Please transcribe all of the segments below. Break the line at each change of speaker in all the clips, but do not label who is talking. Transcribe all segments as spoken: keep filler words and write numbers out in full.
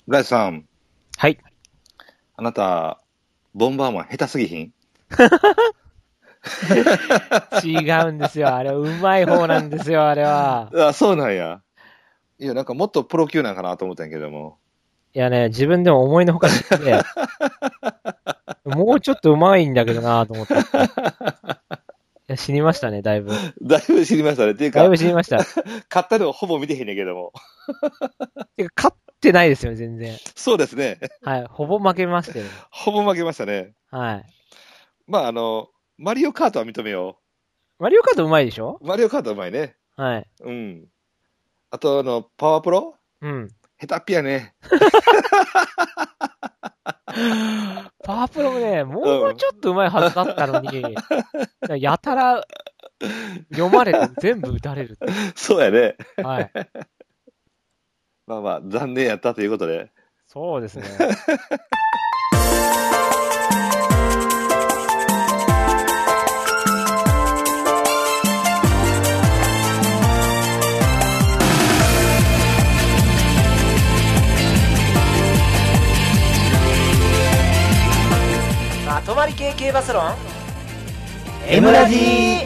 ブライトさん。
はい。
あなた、ボンバーマン下手すぎひん？
違うんですよ。あれ、うまい方なんですよ、あれは。
あ、そうなんや。いや、なんかもっとプロ級なんかなと思ったんやけども。
いやね、自分でも思いのほか知って、もうちょっとうまいんだけどなと思っていや、死にましたね、だいぶ。
だいぶ知りましたね。っていうか、
だいぶ死にました。
買ったのはほぼ見てへんねんけども。
てか、勝ってないですよ、全然。
そうですね。
はい。ほぼ負けましたよね。
ほぼ負けましたね。
はい。
まあ、あの、マリオカートは認めよ
マリオカートうまいでしょ？
う。マリオカートはうまいね。
はい。
うん。あと、あの、パワープロ
うん。
下手っぴやね。
パワープロもね、も
うん。
うちょっとうまいはずだったのに、やたら読まれて全部打たれる。
そうやね。
はい。
まあまあ、残念やったということで。
そうですね。まとまり系系バスロン M ラジー。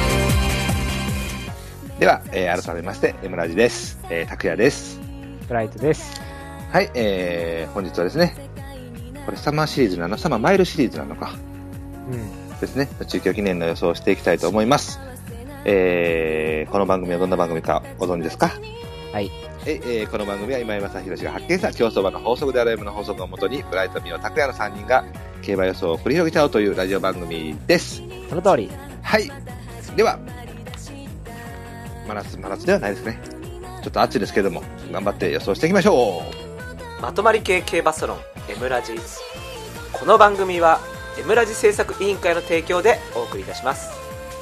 では、えー改めまして、エムラジです。えー、拓也です。
ブライトです。
はい、えー、本日はですね、これサマーシリーズなの、サマーマイルシリーズなのか、
うん。
ですね、中京記念の予想をしていきたいと思います。えー、この番組はどんな番組かご存知ですか？
はい。
ええーこの番組は今井正弘が発見した競走馬の法則である M の法則をもとに、ブライト、ミオ、拓也のさんにんが競馬予想を繰り広げちゃおうというラジオ番組です。
その通り。
はい。では、真夏、真夏ではないですね。ちょっと暑いですけども、頑張って予想していきましょう。
まとまり系系バスロン M ラジ。この番組は M ラジ制作委員会の提供でお送りいたします。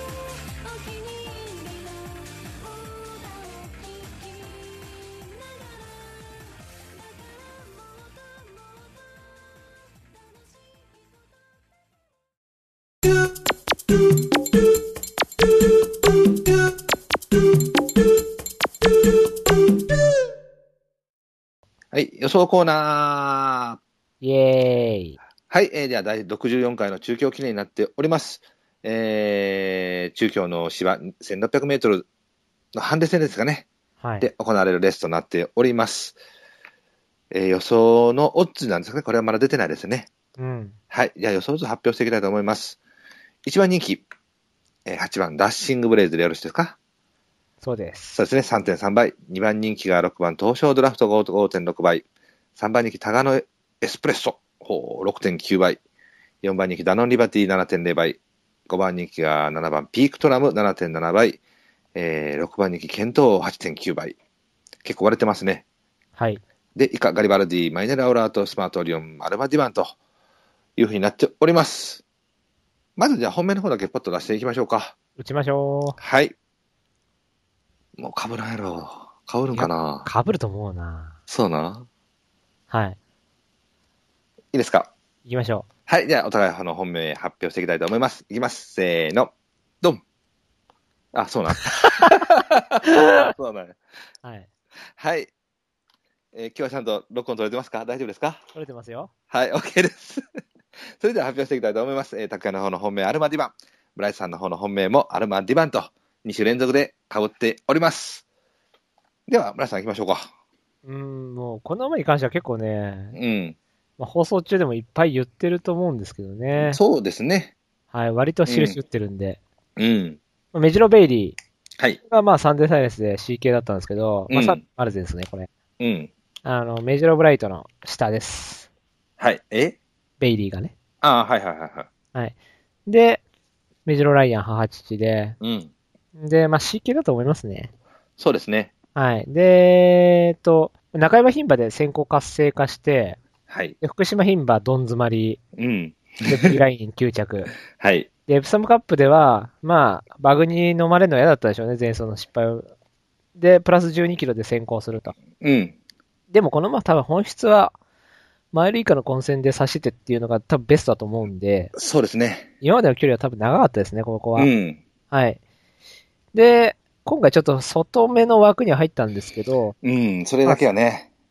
はい、予想コーナー。
イエーイ。
はい、えー、では第ろくじゅうよんかいの中京記念になっております。えー、中京の芝せんろっぴゃくメートルのハンデ戦ですかね。
はい。
で行われるレースとなっております。えー予想のオッズなんですかね。これはまだ出てないですね。
うん。
はい。じゃあ予想図発表していきたいと思います。いちばん人気、えーはちばんダッシングブレイズでよろしいですか？
そうです。
そうですね。さんてんさんばい。にばん人気がろくばん東証ドラフト ごてんろくばい。さんばん人気タガノエスプレッソ。ほう ろくてんきゅうばい。よんばん人気ダノンリバティ ななてんゼロばい。ごばん人気がななばんピークトラム ななてんななばい。えー、ろくばん人気ケントー はちてんきゅうばい。結構割れてますね。
はい。
で、以下ガリバルディ、マイネルアウラート、スマートリオン、アルマディバンというふうになっております。まずじゃあ本命の方だけポッと出していきましょうか。
打ちましょ
はい。もう被らんやろ。被る
う。
んかな。
かぶると思うな。
そうな。
はい。
いいですか。
行きましょ
はい。じゃあお互いあの本命発表していきたいと思います。いきます。せーの。ドン。あ、そうな。そうなんや。
う。はい。
はい。えー今日はちゃんと録音取れてますか？大丈夫ですか？
取れてますよ。
はい、OK です。それでは発表していきたいと思います。えー、拓也の方の本命、アルマディバン。ブライトさんの方の本命もアルマディバンとに週連続で被っております。では、ブライトさん行きましょうか。
うーん、もう、この馬に関しては結構ね、
うん。
まあ、放送中でもいっぱい言ってると思うんですけどね。
そうですね。
はい。割と印打ってるんで。
うん。
まあメジロベイリ
はい。
ーがまあサンデーサイエンスで シーケー だったんですけど、まあさ
うん。
マルゼですね、これ。
うん。
あの、メジロブライトの下です。
はい。え
ベイリーがね。
ああ、はいはいはいはい。
はい。で、メジロライアン母父で、
うん。
で、まあ シーケー だと思いますね。
そうですね。
はい。で、えっと、中山牝馬で先行活性化して、
はい。
で福島牝馬どん詰まり、
うん。
で、V ラインきゅう着。
はい。
で、エプサムカップでは、まあ、バグに飲まれるのは嫌だったでしょうね、前走の失敗を。で、プラスじゅうにキロで先行すると。
うん。
でもこの馬多分本質は、マイル以下の混戦で差してっていうのが多分ベストだと思うんで、
そうですね。
今までの距離は多分長かったですね、ここは。
うん。
はい。で、今回ちょっと外目の枠には入ったんですけど、
うん。それ
まあ、
だけはね。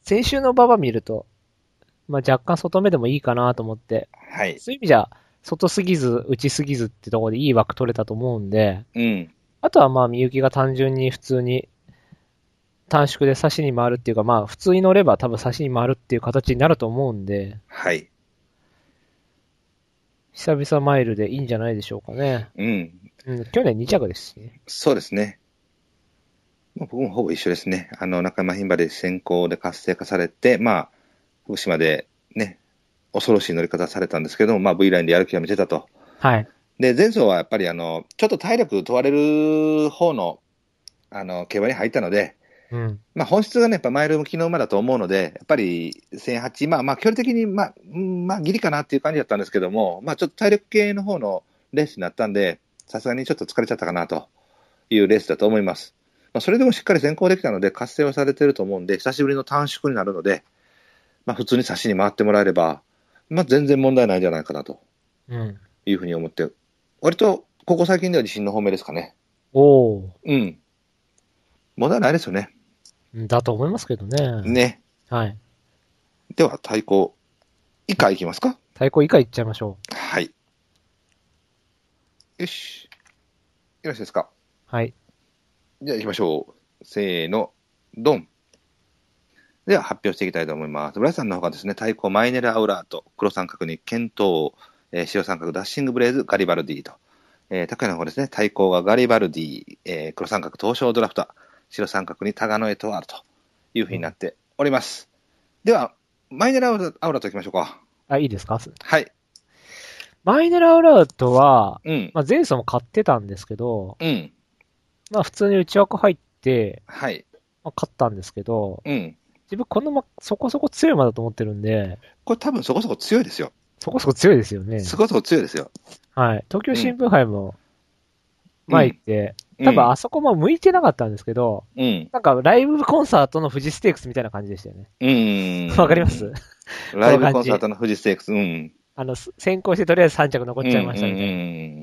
先週の馬場見ると、まあ、若干外目でもいいかなと思って、
はい。
そういう意味じゃ、外すぎず、内すぎずってところでいい枠取れたと思うんで、
うん。
あとはまあ、みゆきが単純に普通に短縮で差しに回るっていうか、まあ、普通に乗れば多分差しに回るっていう形になると思うんで、
はい。
久々マイルでいいんじゃないでしょうかね。
うん。
うん、去年に着ですしね。
そうですね。まあ、僕もほぼ一緒ですね。あの、中山牝馬で先行で活性化されて、まあ、福島でね、恐ろしい乗り方されたんですけども、まあ、V ラインでやる気が見せたと。
はい。
で、前走はやっぱりあの、ちょっと体力問われる方の、あの、競馬に入ったので、
うん。
まあ、本質がね、やっぱマイル向きの馬だと思うので、やっぱりせんはち、まあまあ、距離的に、まあ、うんまあ、ギリかなっていう感じだったんですけども、まあ、ちょっと体力系の方のレースになったんで、さすがにちょっと疲れちゃったかなというレースだと思います。まあ、それでもしっかり先行できたので、活性はされてると思うんで、久しぶりの短縮になるので、まあ、普通に差しに回ってもらえれば、まあ、全然問題ないんじゃないかなと
うん。
いうふうに思って、割とここ最近では自信の方面ですかね。
おー。
うん。問題ないですよね。
だと思いますけどね。
ね。
はい。
では、対抗以下いきますか。
対抗以下いっちゃいましょ
はい。よし。よろしいですか。
う。はい。
じゃあ行きましょう。せーの、ドン。では発表していきたいと思います。ブライさんの方がですね、対抗マイネル・アウラート、黒三角にケントー、えー白三角ダッシング・ブレイズ、ガリバルディと。えー、高いの方ですね、対抗がガリバルディ、えー、黒三角東証ドラフト、白三角にタガノエトワールというふうになっております。では、マイネル・アウラート行きましょうか。
あ、いいですか？
はい。
マイネル・アウラートは、
うん。
まあ、前走も買ってたんですけど、
うん。
まあ普通に内枠入って、
はい。
まあ、勝ったんですけど、
うん。
自分この馬そこそこ強い馬だと思ってるんで、
これ多分そこそこ強いですよ。
そこそこ強いですよね。
そこそこ強いですよ。
はい。東京新聞杯も前行って、
うん。
多分あそこも向いてなかったんですけど、
うん。
なんかライブコンサートの富士ステークスみたいな感じでしたよね。
うん。
わかります
ライブコンサートの富士ステークス。うん。
あの、先行してとりあえずさん着残っちゃいましたみたいな。
うん。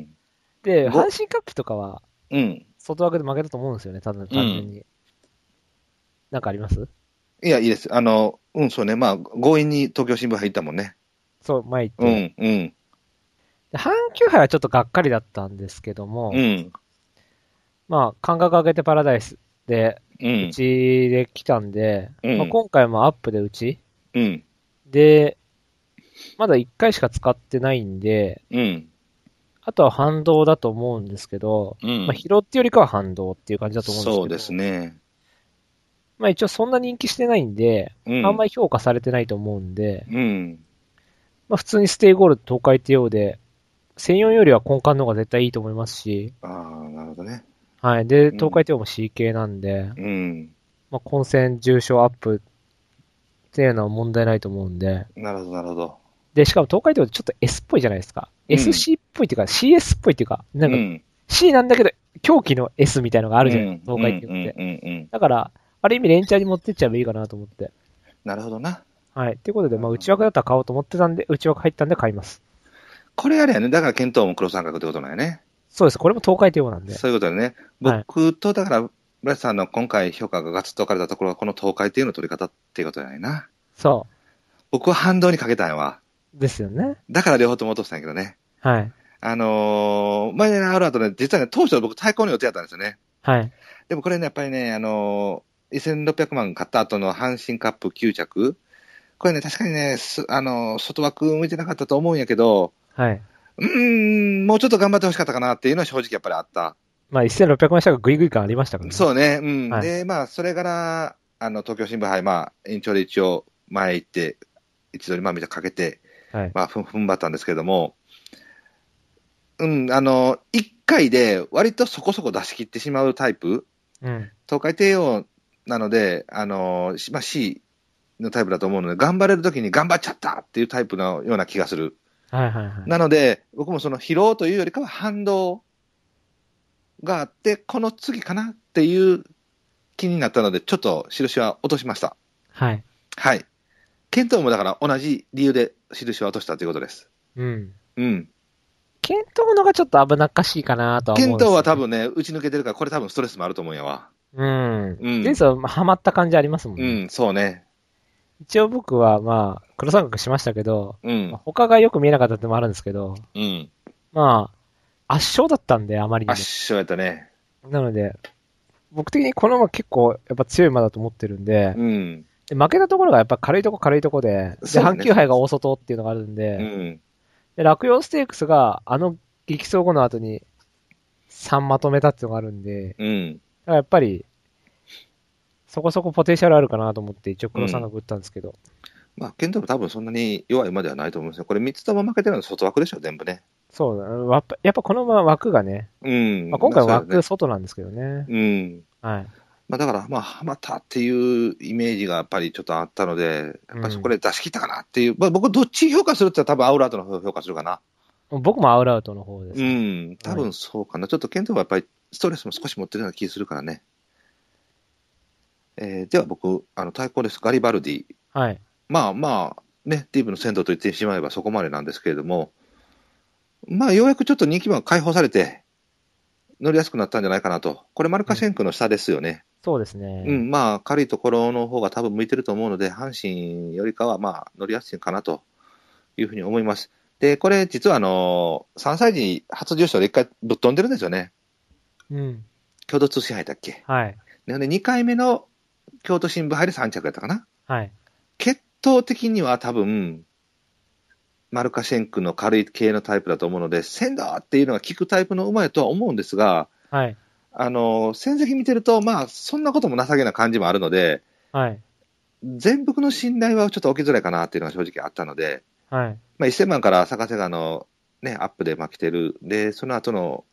で、
ご
阪神カップとかは、
うん。
外枠で負けたと思うんですよね、ただ単純に。なんかあります？
いや、いいです。あの、うん、そうね。まあ、強引に東京新聞入ったもんね。
そう、前行って。
うん、うん、
で阪急杯はちょっとがっかりだったんですけども、
うん、
まあ、感覚上げてパラダイスで、
う、
うんちで来たんで、
うん、
まあ、今回もアップでうち
うん、
で、まだいっかいしか使ってないんで、
うん、
あとは反動だと思うんですけど、
うん。
まあ、疲労っていうよりかは反動っていう感じだと思うんですけど、
そうですね。
まあ一応そんな人気してないんで、
うん、
あんまり評価されてないと思うんで、
うん。
まあ普通にステイゴールド東海帝王で、専用よりは根幹の方が絶対いいと思いますし、
ああ、なるほどね。
はい。で、
うん
東海帝王も シー 系なんで、
うん。
まあ混戦重賞アップっていうのは問題ないと思うんで、
なるほど、なるほど。
で、しかも東海帝王ってちょっと S っぽいじゃないですか。
うん
エスシー っぽいっていうか シーエス っぽいっていうか、なんか
うん。
C なんだけど狂気の S みたいなのがあ
あ
るじゃないですか、東海帝王って。
うん、うん、うん。
だから、ある意味連チャンに持ってっちゃえばいいかなと思って。
なるほどな。
はい。ということで、まあ内枠だったら買おうと思ってたんで、内枠入ったんで買います。
これあれやね。だから、検討も黒三角ってことなんやね。
そうです。これも東海帝王なんで。
そういうことだね。
はい。
僕と、だから、ブラスさんの今回評価がガツッと置かれたところは、この東海っていうの取り方っていうことじゃないな。
そ
僕は反動にかけたんやわ。
う。ですよね。
だから両方とも落としたんやけどね。
はい。あ
あのー、マイネル・アウラートね、実はね、当初僕対抗の予定だったんですよね。
はい。
でもこれね、やっぱりね、あのー、せんろっぴゃくまん買った後の阪神カップきゅう着。これね、確かにね、すあのー、外枠向いてなかったと思うんやけど、
はい。
うーん、もうちょっと頑張ってほしかったかなっていうのは正直やっぱりあった。
まあ、せんろっぴゃくまん下がグイグイ感ありましたからね。
そうね、うん。
はい。
で、まあ、それから、あの、東京新聞杯、まあ、延長で一応、前行って、一度にまあ、見てかけて、
はい。
まあ、ふん、踏ん張ったんですけども、うん、あの、一回で割とそこそこ出し切ってしまうタイプ、
うん。
東海帝王なので、あの、まあ、C のタイプだと思うので、頑張れるときに頑張っちゃったっていうタイプのような気がする。
はいはいはい。
なので、僕もその疲労というよりかは反動があって、この次かなっていう気になったので、ちょっと印は落としました。
はい。
はい。検討もだから同じ理由で印は落としたということです。
うん。
うん。
検討のがちょっと危なっかしいかなとは思うん
検討
ですよ、ね。
は多分ね、打ち抜けてるから、これ多分ストレスもあると思うんやわ。
うん。
うん。
前走、ハマった感じありますもん
う
ね。
ん、そうね。
一応僕は、まあ、黒三角しましたけど、
うん
まあ、他がよく見えなかったってのもあるんですけど、
うん。
まあ、圧勝だったんで、あまりに
圧勝やったね。
も。なので、僕的にこの馬結構やっぱ強い馬だと思ってるんで、
うん。
で負けたところがやっぱ軽いとこ軽いとこで、で、
そうだね。
阪急杯が大外っていうのがあるんで、
うん。
で、落葉ステークスがあの激走後の後にさんまとめたっていうのがあるんで、
うん。
だからやっぱり、そこそこポテンシャルあるかなと思って一応黒三角打ったんですけど。
まあ、ケントも多分そんなに弱い馬ではないと思うんですよ。これみっつとも負けてるのは外枠でしょ、全部ね。
そうだ、やっぱやっぱこの馬枠がね、
うん。
まあ、今回は
まあそうだね
枠外なんですけどね。
うん。
はい。
まあだから、まあ、ハマったっていうイメージがやっぱりちょっとあったので、やっぱりそこで出し切ったかなっていう、まあ僕どっち評価するって言ったら多分アウラートの方を評価するかな。
僕もアウラウトの方です
う
ね。
ん。多分そうかな。ちょっとケントはやっぱりストレスも少し持ってるような気がするからね。えーでは僕、あの対抗です。ガリバルディ。
はい。
まあまあ、ね、ディープの鮮度と言ってしまえばそこまでなんですけれども、まあようやくちょっと人気馬が解放されて、乗りやすくなったんじゃないかなと。これマルカシェンクの下ですよね。
そうですね。
うん、まあ軽いところの方が多分向いてると思うので、阪神よりかはまあ乗りやすいかなというふうに思います。で、これ実はあの、さんさい児初重賞でいっかいぶっ飛んでるんですよね。
うん。
共同通信杯だっけ。
はい。
なのでにかいめの京都新聞杯でさん着やったかな。
はい。
血統的には多分、マルカシェンクの軽い系のタイプだと思うので、鮮度っていうのが効くタイプの馬やとは思うんですが、
はい。
あの、戦績見てると、まあ、そんなことも情けな感じもあるので、
はい。
全幅の信頼はちょっと置きづらいかなっていうのが正直あったので、
はい。
まあ、せんまんから坂瀬川のね、アップでまあ来てる。で、その後の、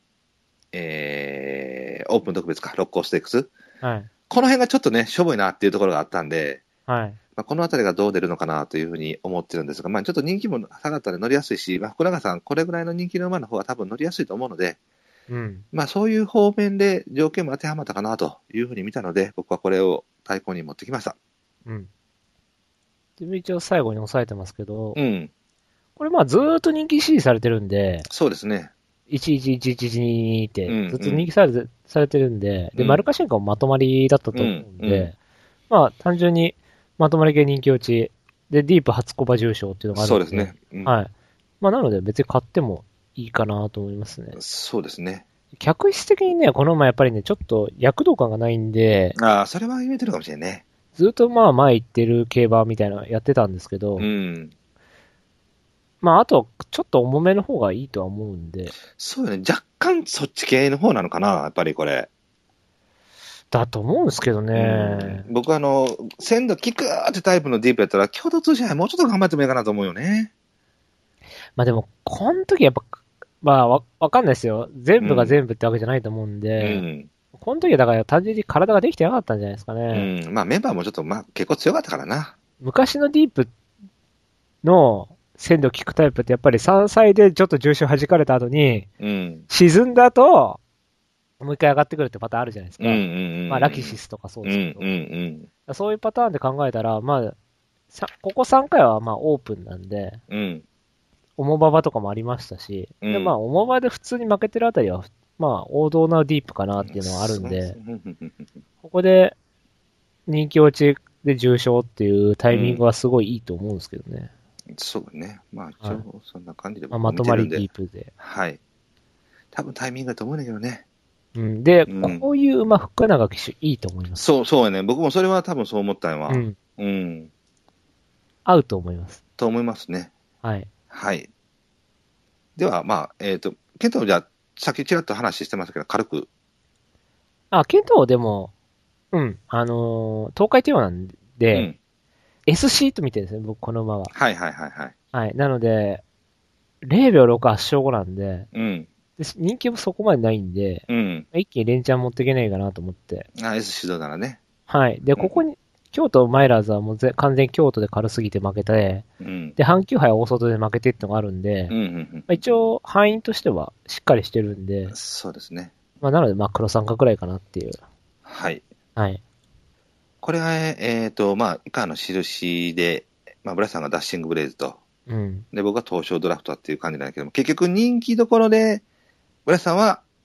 えー、オープン特別か、六甲ステークス。
はい。
この辺がちょっとね、しょぼいなっていうところがあったんで、
はい。
まあ、このあたりがどう出るのかなというふうに思ってるんですが、まあ、ちょっと人気も下がったので乗りやすいし、まあ、福永さん、これぐらいの人気の馬の方が多分乗りやすいと思うので、
うん。
まあ、そういう方面で条件も当てはまったかなというふうに見たので、僕はこれを対抗に持ってきました。
うん。で、一応最後に抑えてますけど、
うん。
これまあずーっと人気支持されてるんで、
そうですね。
いちいちいちいちいちにっ
う
て
ん、
ずっと人気されて、されてるんで、で、
うん
マルカシェンコもまとまりだったと思うんで、
うんうん
まあ単純にまとまり系人気落ち、で、ディープ初コバ重賞っていうのがあるんで、
そうですね。うん、
はい。まあなので別に買ってもいいかなと思いますね。
そうですね。
客室的にね、この馬やっぱりね、ちょっと躍動感がないんで、
ああ、それは言えてるかもしれんね。
ずっとまあ前行ってる競馬みたいなのやってたんですけど、
うん。
まああと、ちょっと重めの方がいいとは思うんで、
そうよね。若干そっち系の方なのかな、やっぱりこれ。
だと思うんですけど
う
ね。
ん、僕はあの、鮮度効くってタイプのディープやったら、共同通信杯もうちょっと頑張ってもいいかなと思うよね。
まあでも、この時やっぱ、まあわ、わかんないですよ。全部が全部ってわけじゃないと思うん
う
で、
ん。
この時はだから単純に体ができてなかったんじゃないですか
う
ね。
ん。まあメンバーもちょっと、まあ結構強かったからな。
昔のディープの鮮度効くタイプってやっぱりさんさいでちょっと重心弾かれた後に、
うん。
沈んだ後、もう一回上がってくるってパターンあるじゃないですか。
うんうんうん。
まあラキシスとかそう
うん
ですけど。
うん
そういうパターンで考えたら、まあ、さここさんかいはまあオープンなんで、
うん。うん。
重馬場とかもありましたし、
うん
でまあ重馬で普通に負けてるあたりは、まあ王道なディープかなっていうのはあるんで、ここで人気落ちで重賞っていうタイミングはすごいいいと思うんですけどね。
そうね。まあ一
はい
応そんな感じで
まあ、
僕
まとまり
も見てるんで。
ディープで。
はい。多分タイミングだと思うんだけどね。
うん。で、
うん
こういう馬、福永騎手いいと思います。
そう、そうやね。僕もそれは多分そう思ったんわ。
うん。
うん。
合うと思います。
と思いますね。
はい。
はい。では、まあ、えっ、と、ケントもじゃあ、さっきちらっと話してましたけど、軽く。
あ、ケントでも、うん、あのー東海帝王なん
う
で、
ん。
エスシー と見てるんですね、僕、この馬は。
はいはいはいはい。
はい。なので、れいびょうろく圧勝後なんで、
うん。
で人気もそこまでないんで、
うん。
一気に連チャン持っていけないかなと思って。
あ、S 指導ならね。
はい。で、ここに、京都マイラーズはもうぜ完全に京都で軽すぎて負けて、
うん。
で、阪急杯は大外で負けてってのがあるんで、
うんうん
まあ、一応、範囲としてはしっかりしてるんで
うん。、そうですね。
まあ、なので、まあ、黒三角くらいかなっていう。
はい。
はい。
これが、えっ、と、まあ、以下の印で、まあ、ブラさんがダッシングブレイズと、
うん。
で、僕は東証ドラフトっていう感じなんだけども、結局人気どころで、ブラさんは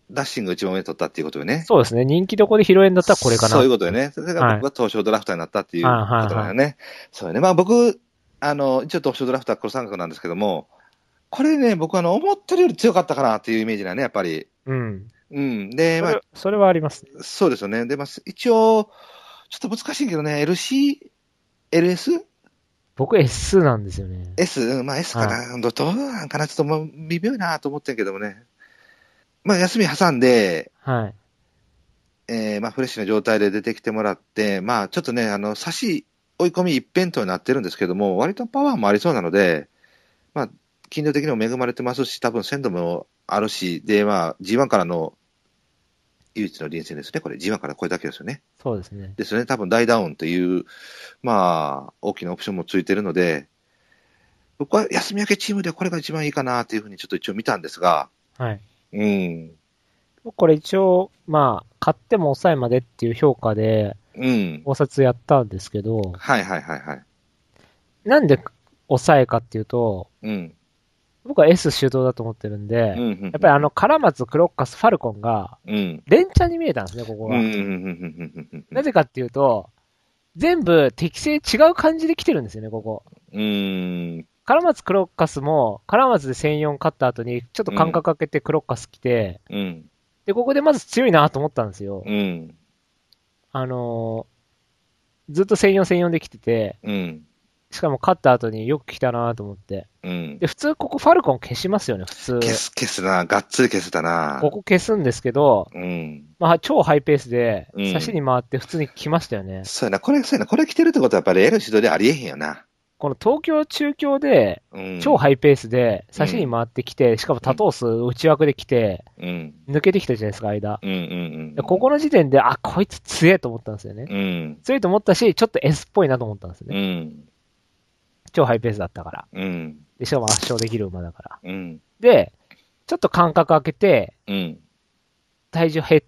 ダッシング一番上に取ったっていうことよね。
そうですね。人気どこで拾えんだったらこれかな。
そういうことよね。それが僕は東証ドラフターになったっていうことだよね。
はいはいはい、
そうよね。まあ僕、あの、一応東証ドラフター黒三角なんですけども、これね、僕あの、思ってるより強かったかなっていうイメージだね、やっぱり。
うん。
うん。で、まあ、
それはありますね。
そうですよね。で、まあ、一応、ちょっと難しいけどね、エルシー、エルエス？
僕 エス なんですよね。
S？ うん、まあ S かな。はい、どどうなんかな。ちょっともう微妙いなと思ってんけどもね。まあ休み挟んで、
はい。
えー、まあフレッシュな状態で出てきてもらって、まあちょっとね、あの、差し追い込み一辺倒になってるんですけども、割とパワーもありそうなので、まあ、筋量的にも恵まれてますし、多分鮮度もあるし、で、まあ ジーワン からの唯一の臨戦ですね。これ ジーワン からこれだけですよね。
そうですね。
ですよね。多分大ダウンという、まあ、大きなオプションもついてるので、僕は休み明けチームでこれが一番いいかなというふうにちょっと一応見たんですが、
はい。
うん。
これ一応、まあ、買っても抑えまでっていう評価で、
うん。
考察やったんですけど、
はいはいはいはい。
なんで抑えかっていうと、
うん。
僕は S 主導だと思ってるんで、
うん。
やっぱりあの、カラマツ、クロッカス、ファルコンが、
うん。
連チャンに見えたんですね、ここ
うん。う
は。
ん。
なぜかっていうと、全部適性違う感じで来てるんですよね、ここ。
うん。
カラマツ、クロッカスも、カラマツでせんよん勝った後に、ちょっと間隔空けてクロッカス来て、
うん。
で、ここでまず強いなと思ったんですよ。
うん。
あのー、ずっとせんよん、せんよんで来てて、
うん。
しかも勝った後によく来たなと思って。
うん。
で、普通ここファルコン消しますよね、普通。
消す、消すな。がっつり消せたな。
ここ消すんですけど、
うん。
まあ、超ハイペースで、
うん
差しに回って普通に来ましたよね。
そうやな。これ、そうやな。これ来てるってことはやっぱり L 指導でありえへんよな。
この東京中京で、
うん。
超ハイペースで、差しに回ってきて、しかも多頭数内枠で来て、
うん。
抜けてきたじゃないですか、間。
うん。うん。
でここの時点で、あ、こいつ強えと思ったんですよね。
うん。
強いと思ったし、ちょっと S っぽいなと思ったんですよ
う
ね。
ん。
超ハイペースだったから。
うん。
で、しかも圧勝できる馬だから。
うん。
で、ちょっと間隔空けて、
うん。
体重減って、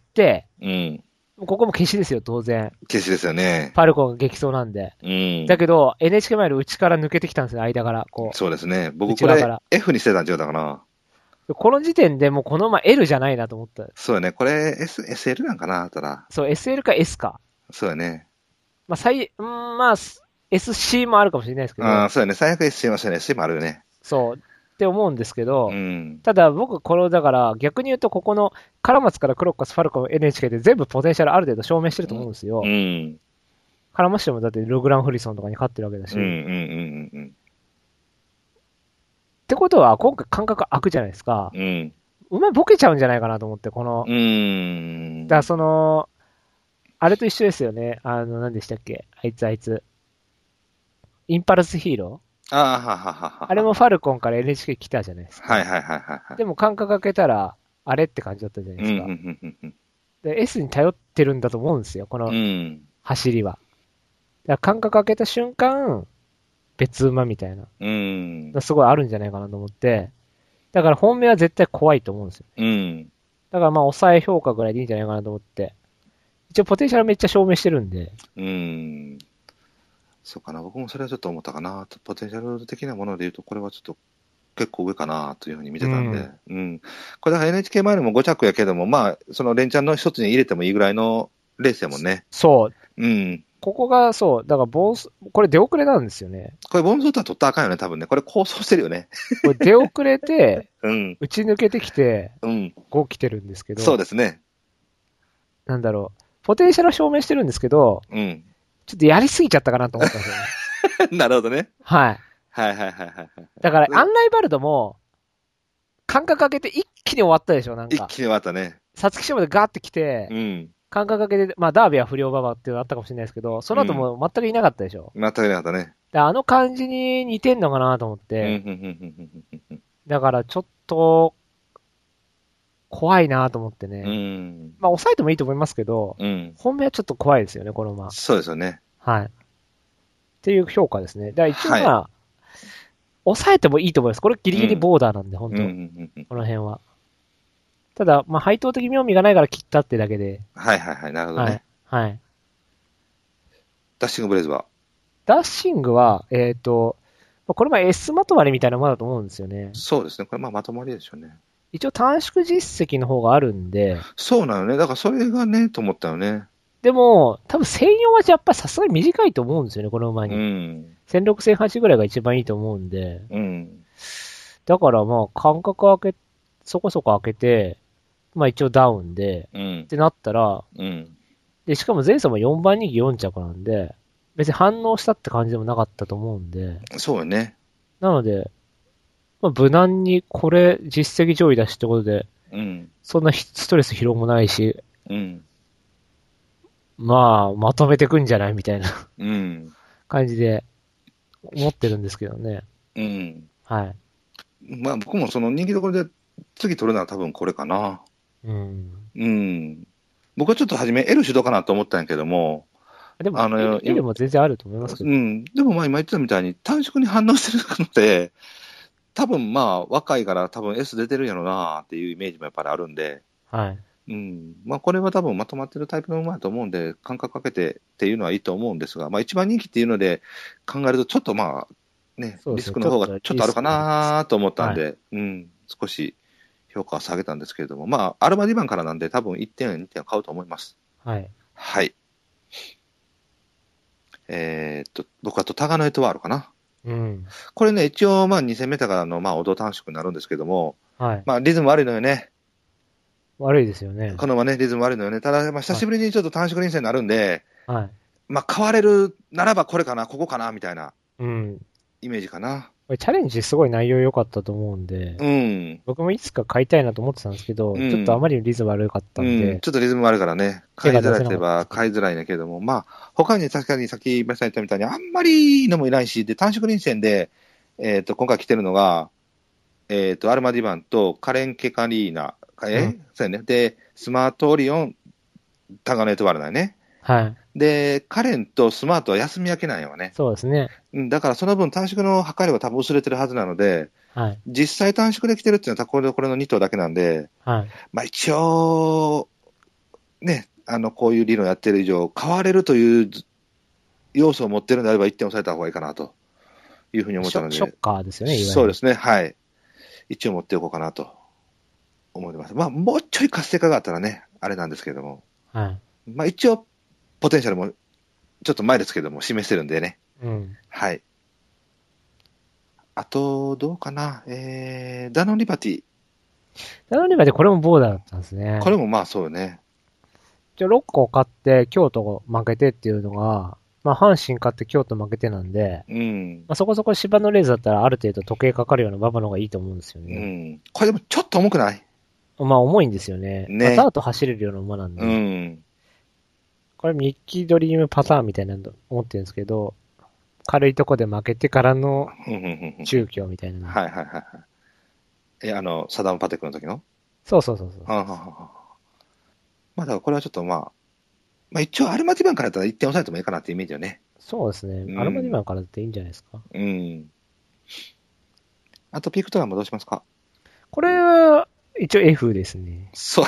うん。
ここも消しですよ、当然。
消しですよね。
パルコンが激走なんで。
うん。
だけど、エヌエイチケー マイル内から抜けてきたんですよ、間から。こう。
そうですね。僕
内側から。
これ F にしてたん違うだかな。
この時点でもうこの馬 L じゃないなと思った。
そうやね。これ S、エスエル なんかなただ。
そう、エスエル か S か。
そうやね。
まあ、最、うん、まあ、エスシー もあるかもしれないですけど。
ああ、そうやね。最悪 S しましたね。S もあるよね。
そう。って思うんですけど、
うん。
ただ僕、この、だから逆に言うと、ここのカラマツからクロッカス、ファルコン、エヌエイチケー で全部ポテンシャルある程度証明してると思うんですよ。
うん。
カラマシもだってルグラン・フリソンとかに勝ってるわけだし。
うん。うん。
っ
うん。
てことは、今回感覚空くじゃないですか。
うん。
馬ボケちゃうんじゃないかなと思って、この。
うん。
だからその、あれと一緒ですよね。あの、何でしたっけあいつあいつ。インパルスヒーロー
ああ、はははは。
あれもファルコンから エヌエイチケー 来たじゃないですか。
はいはいはいはい。
でも感覚開けたら、あれって感じだったじゃないですか。
うん。うん。
で、S に頼ってるんだと思うんですよ、こ
う
の
ん。
走りは。だから感覚開けた瞬間、別馬みたいな。
うん。
すごいあるんじゃないかなと思って。だから本命は絶対怖いと思うんですよ。
うん。
だからまあ抑え評価ぐらいでいいんじゃないかなと思って。一応ポテンシャルめっちゃ証明してるんで。
うん。そうかな。僕もそれはちょっと思ったかな。ポテンシャル的なもので言うと、これはちょっと結構上かなというふうに見てたんで。うん。うん、これだから エヌエイチケー マイルもご着やけども、まあ、その連チャンの一つに入れてもいいぐらいのレースやもんね。
そう。
うん。
ここがそう。だからボース、これ出遅れなんですよね。
これボンゾーター取ったらあかんよね、多分ね。これ構想してるよね。
これ出遅れて、
うん。
打ち抜けてきて、
うん。
ご来てるんですけど。
そうですね。
なんだろう。ポテンシャルは証明してるんですけど、
うん。
ちょっとやりすぎちゃったかなと思ったんですよね。
なるほどね。
はい。
はいはいはいはい。
だから、アンライバルドも、間隔空けて一気に終わったでしょ、なんか。
一気に終わったね。
皐月賞までガーって来て、
うん。
間隔空けて、まあ、ダービーは不良馬場っていうのあったかもしれないですけど、その後も全くいなかったでしょ。
全くいなかったね。
であの感じに似てんのかなと思って。だから、ちょっと、怖いなと思ってね。
うん。
まあ、抑えてもいいと思いますけど、
うん。
本命はちょっと怖いですよね、この馬。
そうですよね。
はい。っていう評価ですね。だから一応まあ、
は
抑えてもいいと思います。これギリギリボーダーなんで、本当、
うんうんうん、
この辺は。ただ、まあ、配当的妙味がないから切ったってだけで。
はいはいはい、なるほどね。
はい。はい。
ダッシングブレイズは
ダッシングは、えっ、ー、と、これも S まとまりみたいなものだと思うんですよね。
そうですね。これまあまとまりでしょうね。
一応短縮実績の方があるんで、
そうなのね。だからそれがね、と思ったよね。
でも、多分せんよんはやっぱりさすがに短いと思うんですよね、この馬に。
うん。
せんろく、せんはちぐらいが一番いいと思うんで。
うん。
だからまあ、間隔開け、そこそこ開けて、まあ一応ダウンで、
うん。
ってなったら、
うん。
で、しかも前走もよんばん人気よん着なんで、別に反応したって感じでもなかったと思うんで、
そうよね。
なので、まあ無難にこれ実績上位だしってことで、
うん。
そんなストレス疲労もないし、
うん。
まあ、まとめてくんじゃないみたいな
うん。
感じで思ってるんですけどね。
うん。
はい。
まあ僕もその人気どころで次取るのは多分これかな。
うん。
うん。僕はちょっと初め L 主導かなと思ったんやけども、
でも、
あの、
L, L も全然あると思いますけど。
うん。でもまあ今言ってたみたいに短縮に反応してるので、多分まあ若いから多分 S 出てるんやろなっていうイメージもやっぱりあるんで、
はい。
うん。まあこれは多分まとまってるタイプの馬だと思うんで、間隔かけてっていうのはいいと思うんですが、まあ一番人気っていうので考えるとちょっとまあね、
そうですね。
リスクの方がちょっとあるかなと思ったん
はい。
で、うん。少し評価を下げたんですけれども、まあアルマディバンからなんで多分いってん、にてんは買うと思います。
はい。
はい。えーっと、僕はとタガノエトワールかな。
うん。
これね、一応、まあ、に戦目からの、まあ、王道短縮になるんですけども、
はい。
まあ、リズム悪いのよね。
悪いですよね。
この馬ね、リズム悪いのよね。ただ、まあ、久しぶりにちょっと短縮臨戦になるんで、
はい。
まあ、買われるならばこれかな、ここかな、みたいな
うん。
イメージかな。
これチャレンジすごい内容良かったと思うんで、
うん。
僕もいつか買いたいなと思ってたんですけど、
うん。
ちょっとあまりにリズム悪かった
うん。
んで、
ちょっとリズム悪いからね、買いづらいといえば買いづらいんだけども、まあ、他に確かにさっき皆さん言ったみたいに、あんまりいいのもいないし、で、短縮臨戦で、えっ、と、今回来てるのが、えっ、と、アルマディバンとカレン・ケカリーナ、え、
うん、
そうやね。で、スマートオリオン、タガネートワールだよね。
はい。
で、カレンとスマートは休み明けなんよね。
そうですね。
うんだからその分短縮の測りは多分薄れてるはずなので、
はい。
実際短縮できてるっていうのはこれこれのに頭だけなんで、
はい。
まあ一応、ね、あの、こういう理論やってる以上、買われるという要素を持ってるのであればいってん抑えた方がいいかなというふうに思ったので、
ショショッカーですよね、いわゆる。
そうですね、はい。一応持っておこうかなと思います。まあ、もうちょい活性化があったらね、あれなんですけれども、
はい。
まあ一応、ポテンシャルもちょっと前ですけども、示してるんでね。
うん。
はい。あと、どうかな。えー、ダノンリバティ。
なのにまでこれもボーダーだったんですね。
これもまあそうよね。
じゃろっこ買って京都負けてっていうのが、まあ阪神勝って京都負けてなんで、
うん。
まあそこそこ芝のレースだったらある程度時計かかるような馬場の方がいいと思うんですよ
う
ね。
ん。これでもちょっと重くない？
まあ重いんですよね。
ね。
パターと走れるような馬なんで。
うん。
これミッキードリームパターンみたいなの思ってるんですけど、軽いとこで負けてからの中京みたいな。
はいはいはいはい。え、あの、サダム・パテクの時の
そうそうそうそう。
はあはあはあまあだからこれはちょっとまあ、まあ一応アルマティバンからやったらいってん抑えてもいいかなってイメージよね。
そうですね。
うん
アルマディマンからだっていいんじゃないですか。
うん。あとピクトラもどうしますか？
これは、一応 F ですね。
そう。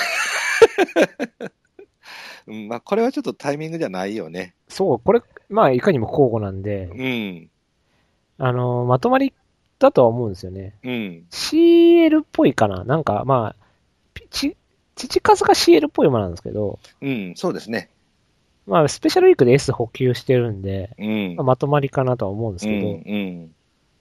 うんまあこれはちょっとタイミングじゃないよね。
そう、これ、まあいかにも交互なんで、
うん。
あの、まとまりだとは思うんですよね。
うん。
シーエル っぽいかななんか、まあ、ち、父数が シーエル っぽい馬なんですけど、
うん、そうですね。
まあ、スペシャルウィークで S 補給してるんで、
うん。
まあ、まとまりかなとは思うんです
うん、
けど、
うん。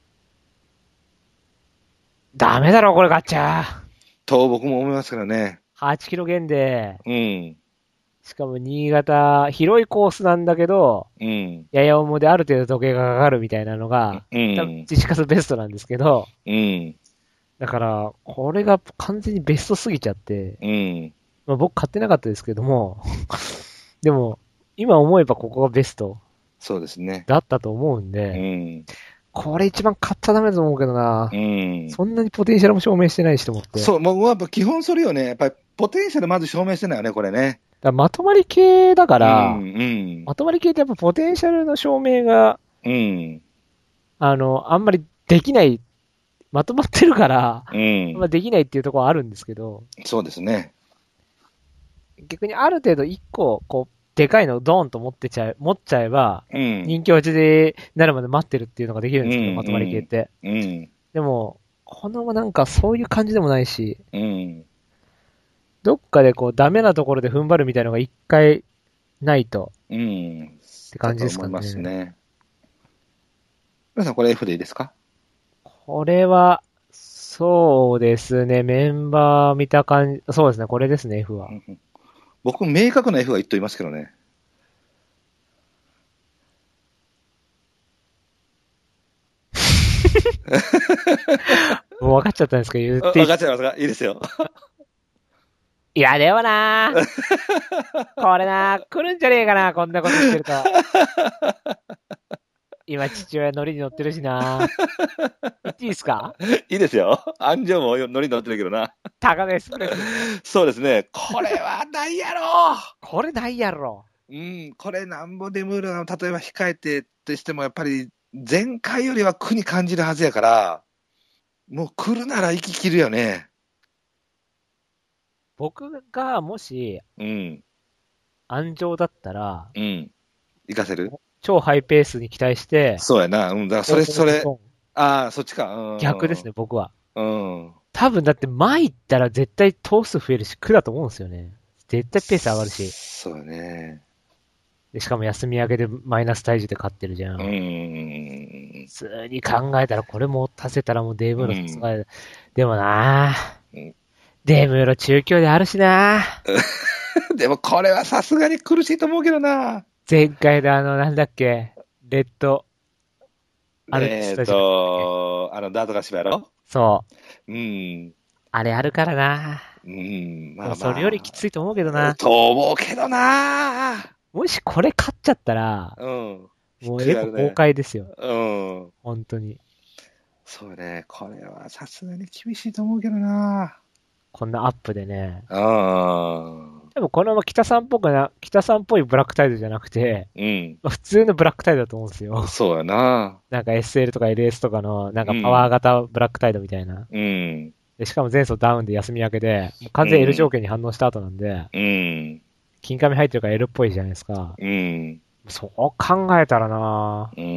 ダメだろ、これガッチャー。
と僕も思いますからね。
はちキロ減で、
うん。
しかも新潟、広いコースなんだけど、
うん。
やや重である程度時計がかかるみたいなのが、
う
多分
ん。
父数ベストなんですけど、
うん。
だから、これが完全にベストすぎちゃって、
うん。
まあ、僕買ってなかったですけども、でも、今思えばここがベスト
そうですね。
だったと思うん
う
で、
ん。
これ一番買ったらダメだと思うけどな、
うん。
そんなにポテンシャルも証明してないしと思って。
そう、もうやっぱ基本それよね。やっぱりポテンシャルまず証明してないよね、これね。
だからまとまり系だか
う
ら、
ん。うん。
まとまり系ってやっぱポテンシャルの証明が、
うん。
あの、あんまりできない、まとまってるから、
うん
まあ、できないっていうところはあるんですけど、
そうですね。
逆にある程度一個、こう、でかいのをドーンと持ってちゃえ、持っちゃえば、
うん。
人気落ちでなるまで待ってるっていうのができるんですけど、
うん
まとまり系って。
うん。
でも、 このなんかそういう感じでもないし、
うん。
どっかでこうダメなところで踏ん張るみたいなのが一回ないと。
うん。
って感じですかね。
だと思いますね。皆さんこれ F でいいですか？
これは、そうですね、メンバー見た感じ、そうですね、これですね、F は。
うんうん、僕、明確な F が一と言いますけどね。
もう分かっちゃったんですけど、言っていい。
分かっちゃいますか？いいですよ。
いや、でもなこれな来るんじゃねえかな、こんなことしてると。今、父親乗りに乗ってるしな言っていいですか？
いいですよ。安城も乗りに乗ってるけどな。
高野エスプレス。
そうですね。これはないやろ
これないやろ。
うん、これなんぼデムールが例えば控えてとしても、やっぱり前回よりは苦に感じるはずやから、もう来るなら行き切るよね。
僕がもし、
うん。
安城だったら、
うん。行かせる？
超ハイペースに期待して、
そうやな。うん。だからそれ、それ、ああ、そっちか。うん。
逆ですね、僕は。
うん。
多分だって前行ったら絶対頭数増えるし、苦だと思うんですよね。絶対ペース上がるし。
そうね。
でしかも休み明けでマイナス体重で勝ってるじゃん。
うん。
普通に考えたらこれも足せたらもうデーブーロさすが、うん、でもなぁ、うん、デーブーロ中京であるしな
ぁ。でもこれはさすがに苦しいと思うけどな。
前回であの、なんだっけ、レッド、
あれえっと、あの、ダートが芝やろ？
そう。
うん。
あれあるからな。
うん。まあ、まあ、
それよりきついと思うけどな。
と思うけどな。
もしこれ勝っちゃったら、
うん。
もうエコ崩壊ですよ。
うん。
本当に。
そうね。これはさすがに厳しいと思うけどな。
こんなアップでね。
うん。
でもこのまま北さんっぽくな、北さんっぽいブラックタイドじゃなくて、
うん。
普通のブラックタイドだと思うんですよ。
そうやな。
なんか エスエル とか エルエス とかの、なんかパワー型ブラックタイドみたいな。
うん。
でしかも前走ダウンで休み明けで、もう完全 L 条件に反応した後なんで、
うん。
金紙入ってるから L っぽいじゃないですか。
うん。
そう考えたらな
うん。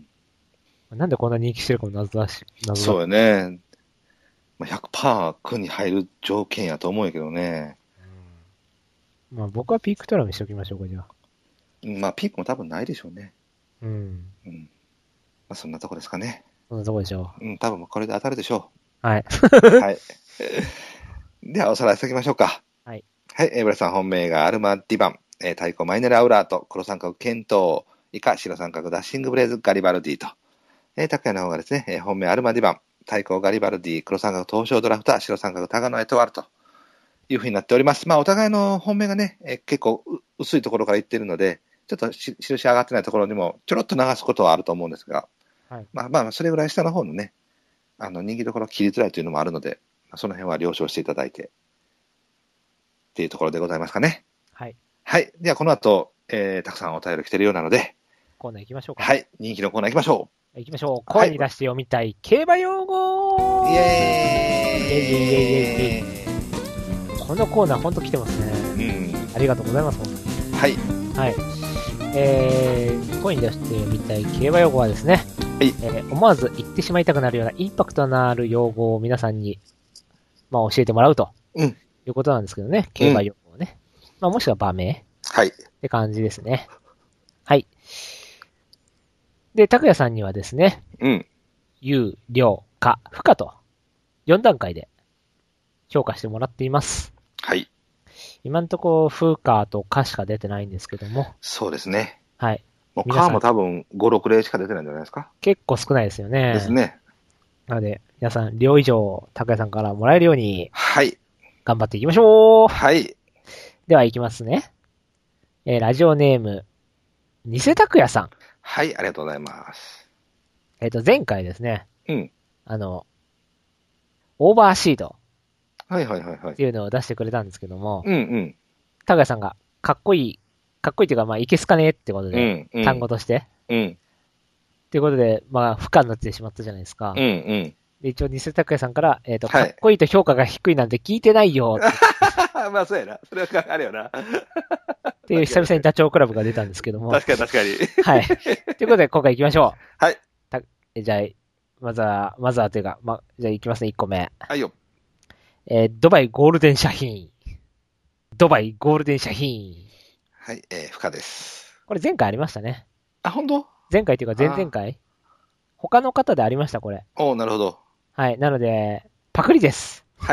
なんでこんな人気してるかも謎だし、謎だ。
そうやね。ひゃくパーセント 区に入る条件やと思うんやけどね。
うん、まあ僕はピークトラにしておきましょうか、じゃあ。
まあピークも多分ないでしょうね。
うん。
うん。まあそんなとこですかね。
そんなとこでしょ
う。うん、多分これで当たるでしょ
う。はい。
はい。ではおさらいしておきましょうか。
はい。
はい。エブラさん本命がアルマ・ディバン、えー、太鼓マイネル・アウラート、黒三角ケントー、以下白三角ダッシングブレイズ・ガリバルディと。えー、高谷の方がですね、えー、本命アルマ・ディバン、太鼓ガリバルディ、黒三角東証ドラフター、白三角タガノエトワルというふうになっております。まあお互いの本命がね、えー、結構薄いところから言ってるので、ちょっとし印上がってないところにもちょろっと流すことはあると思うんですが、はい、まあまあそれぐらい下の方のね、あの人気どころ切りづらいというのもあるので、その辺は了承していただいてっていうところでございますかね。
はい。
はい。ではこの後、えー、たくさんお便り来てるようなので、
コーナー行きましょうか。
はい。人気のコーナー行きましょ
う。行きましょう。声に出して読みたい、はい、競馬用語
イエーイイエイイエイイエイイエイ。
このコーナーほんと来てますね。うん。ありがとうございます、本当に。はい。はい。えー、声に出して読みたい競馬用語はですね、はい、えー、思わず言ってしまいたくなるようなインパクトのある用語を皆さんに、まあ、教えてもらうと、うん、いうことなんですけどね、競馬用語をね。うん、まあ、もしくは場名、はい、って感じですね。はい。で、拓也さんにはですね、うん、有、量、価、不可と、よん段階で評価してもらっています。はい。今んとこ、不可と可しか出てないんですけども。そうですね。はい。もうカーも多分ご、ろく例しか出てないんじゃないですか。結構少ないですよね。ですね。なので、皆さん、量以上、高谷さんからもらえるように、はい。頑張っていきましょう。はい。では、いきますね。えー、ラジオネーム、偽拓也さん。はい、ありがとうございます。えっと、前回ですね。うん。あの、オーバーシード。はいはいはいはい。っていうのを出してくれたんですけども。うんうん。高谷さんが、かっこいい、かっこいいっていうか、まあ、いけすかねってことで、うんうん、単語として。うん。っていうことで、まあ、不可になってしまったじゃないですか。うんうん。で、一応、偽拓也さんから、えっと、はい、かっこいいと評価が低いなんて聞いてないよって。まあ、そうやな。それはあるよな。っていう、久々にダチョウ倶楽部が出たんですけども。確かに確かに。はい。ということで、今回行きましょう。はい。たじゃあ、 まずは、まずはというか、ま、じゃあ行きますね、いっこめ。
はいよ。
えー、ドバイゴールデンシャヒーン。ドバイゴールデンシャヒーン。
はい、えー、深です。
これ前回ありましたね。
あ、本当？
前回というか前々回他の方でありました、これ。
おー、なるほど。
はい。なので、パクリです。
はい。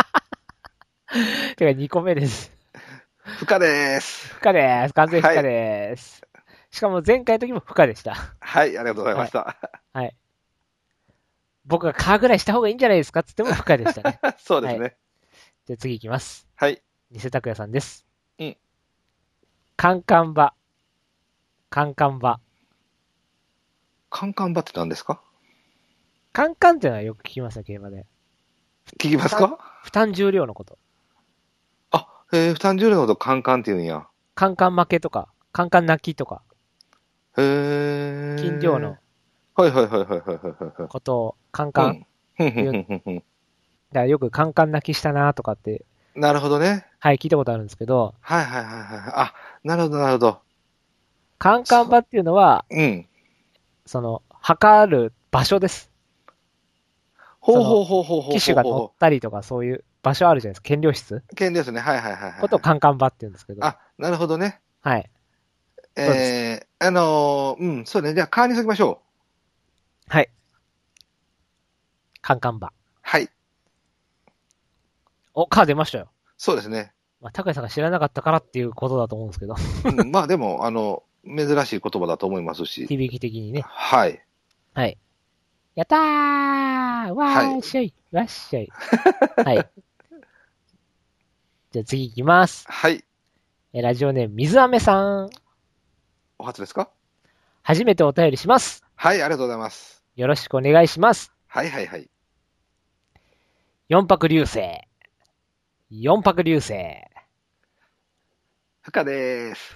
てかにこめです。
深です。
深です。完全深です。はい、しかも前回の時も深でした。
はい、ありがとうございました。
はい。はい、僕がカーぐらいした方がいいんじゃないですかって言っても深でしたね。
そうですね。はい、
じゃあ次行きます。
はい。
偽拓也さんです。
うん。
カンカンバ。カンカンバ。
カンカンバって何ですか？
カンカンってのはよく聞きますね、競馬で。
聞きますか？
負担重量のこと。
あ、えー、負担重量のことカンカンって言うんや。
カンカン負けとか、カンカン泣きとか。
へー。
金量の。
はいはいはいはいはいはい。
ことを、カンカン。
うん。ふんふんふんふん。だか
らよくカンカン泣きしたなとかって。
なるほどね。
はい、聞いたことあるんですけど。
はいはいはいはい。あ、なるほどなるほど。
カンカン場っていうのは、
うん。
その、測る場所です。
ほうほうほうほうほう。
騎手が乗ったりとかそういう場所あるじゃないですか。検量室
検量室ね。はいはいはい、はい。
ことをカンカン場って言うんですけど。
あ、なるほどね。
はい。
えー、あのー、うん、そうね。じゃあ、カーにしときましょ
う。はい。カンカン場。
はい。
お、カー出ましたよ。
そうですね。
まあ、高井さんが知らなかったからっていうことだと思うんですけど。
うん、まあでも、あの、珍しい言葉だと思いますし。
響き的にね。
はい。
はい。やったーわーっしゃい、はい、わっしゃい。はい。じゃあ次行きます。
はい。
え、ラジオネーム、水飴さん。
お初ですか？
初めてお便りします。
はい、ありがとうございます。
よろしくお願いします。
はいはいはい。
四泊流星。四泊流星。
ふかでーす。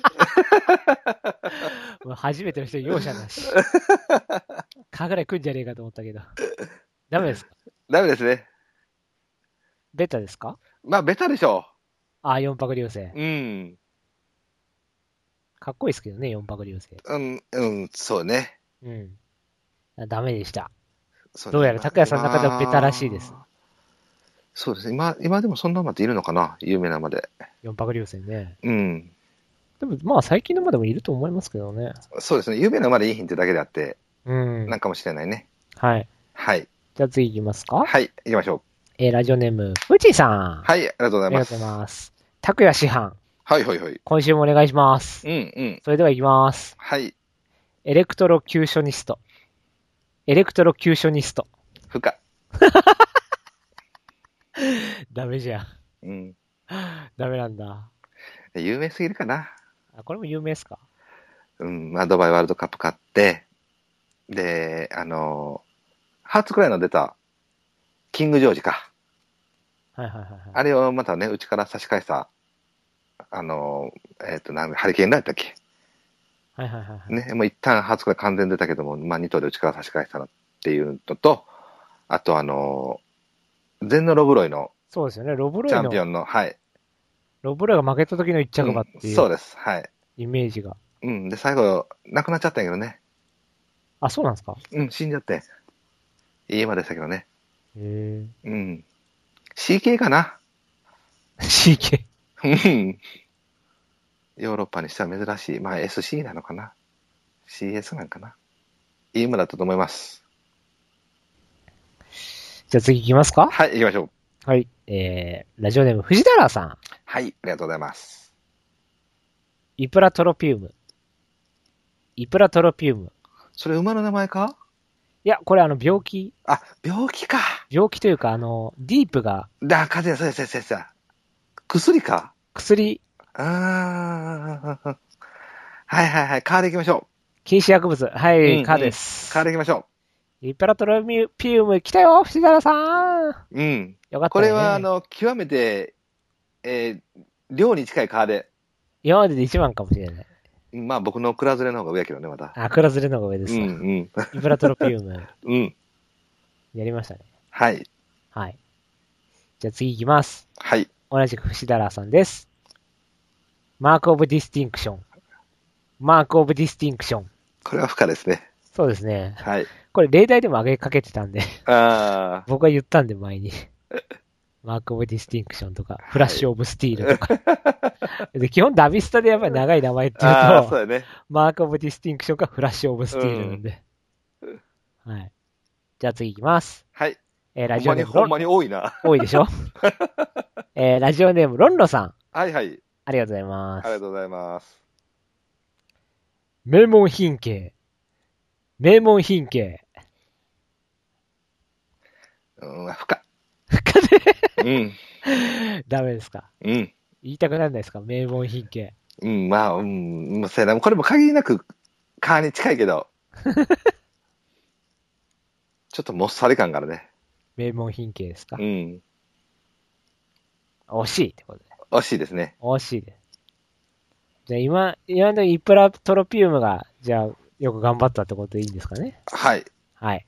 もう初めての人容赦なし。かぐらい来んじゃねえかと思ったけど。ダメですか？
ダメですね。
ベタですか？
まあ、ベタでしょ
う。ああ、四泊流星。
うん。
かっこいいですけどね、四泊流星。
うん、うん、そうね。
うん。ダメでした。
そうね、
どうやら高谷さんの中ではベタらしいです。
そうですね。今、今でもそんな馬っているのかな？有名な馬で。
四泊流星ね。
うん。
でも、まあ最近の馬でもいると思いますけどね。
そうですね。有名な馬でいいヒンってだけであって、
うん。
なんかもしれないね。
はい。
はい。
じゃあ次行きますか？
はい、行きましょう。
えー、ラジオネーム、うちさん。
はい、ありがとうございます。
ありがとうございます。拓也師範。
はいはいはい。
今週もお願いします。
うんうん。
それでは行きます。
はい。
エレクトロキューショニスト。エレクトロキューショニスト。
ふか。
ダメじゃん。
うん。
ダメなんだ。
有名すぎるかな。
あ、これも有名ですか？
うん。まあ、ドバイワールドカップ勝って、で、あの、ハーツくらいの出た、キングジョージか。
はいはいはい、はい。
あれをまたね、うちから差し返した、あの、えっ、ー、と、なんハリケーンだったっけ？
はいはいはい、はい。
ね、もう一旦ハーツくらい完全出たけども、まあ、に頭でうちから差し返したなっていうのと、あとあの、ゼンノ・ロブロイの、
そうですよね、ロブロイの。
チャンピオンの、はい。
ロブロイが負けた時の一着馬っていう、
うん、そうです、はい。
イメージが。
うん、で、最後、亡くなっちゃったんやけどね。
あ、そうなんですか？
うん、死んじゃって。いい馬でしたけどね。
へ
うん。シーケー かな？
シーケー。
うん。ヨーロッパにしては珍しい。まあ エスシー なのかな？ シーエス なんかな？いい馬だったと思います。
じゃあ次行きますか？
はい、行きましょう。
はい。えー、ラジオネーム、藤田らさん。
はい、ありがとうございます。
イプラトロピウム。イプラトロピウム。
それ馬の名前か？
いや、これあの病気。
あ、病気か。
病気というか、あの、ディープが。
だ、風邪、そうです、そうです、そうです。薬か？
薬。
あー。はいはいはい、カーで行きましょう。
禁止薬物。はい、
うんうん、
カーです。
カーで行きましょ
う。イプラトロピウム来たよ、藤田さん。
うん。
よかったね。
これは、あの、極めて、えー、量に近いカーで。
今までで一番かもしれない。
まあ僕のクラズレの方が上やけどね、まだ。
あ、クラズレの方が上ですわ。
うんうん。
イプラトロピウム。
うん。
やりましたね。
はい。
はい。じゃあ次行きます。
はい。
同じく藤田さんです。マークオブディスティンクション。マークオブディスティンクション。
これは不可ですね。
そうですね。
はい。
これ例題でも上げかけてたんで、
ああ。
僕が言ったんで前に。マーク・オブ・ディスティンクションとか、フラッシュ・オブ・スティールとか。で基本ダビスタでやっぱり長い名前っていう
ああ、そう
と、
やね。
マーク・オブ・ディスティンクションかフラッシュ・オブ・スティールなんで。はい。じゃあ次行きます。
はい。
えーラ
ほん
ジオネームロン、
まにほんまに多いな。
多いでしょえーラジオネームロンロさん。
はいはい。
ありがとうございます。
ありがとうございます。
名門品系。名門品系。
うん、深
深で
い。うん。
ダメですか？
うん。
言いたくならないですか？名門品系。
うん、まあ、うん、まあそうやな。これも限りなく、川に近いけど、ちょっともっさり感があるね。
名門品系ですか？
うん。
惜しいってことで。
惜しいですね。
惜しいです。じゃあ今、今のイプラトロピウムが、じゃあ、よく頑張ったってことでいいんですかね？
はい。
はい。